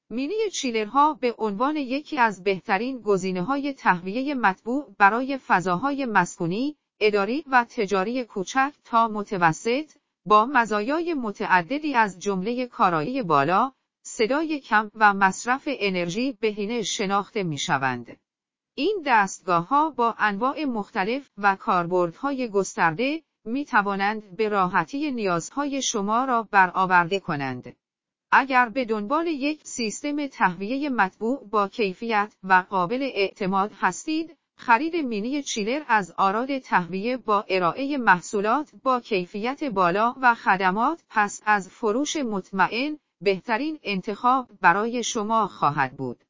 مینی چیلرها به عنوان یکی از بهترین گزینه‌های تهویه مطبوع برای فضاهای مسکونی، اداری و تجاری کوچک تا متوسط، با مزایای متعددی از جمله کارایی بالا، صدای کم و مصرف انرژی بهینه شناخته می‌شوند. این دستگاه‌ها با انواع مختلف و کاربردهای گسترده می‌توانند به راحتی نیازهای شما را برآورده کنند. اگر به دنبال یک سیستم تهویه مطبوع با کیفیت و قابل اعتماد هستید، خرید مینی چیلر از آراد تهویه با ارائه محصولات با کیفیت بالا و خدمات پس از فروش مطمئن، بهترین انتخاب برای شما خواهد بود.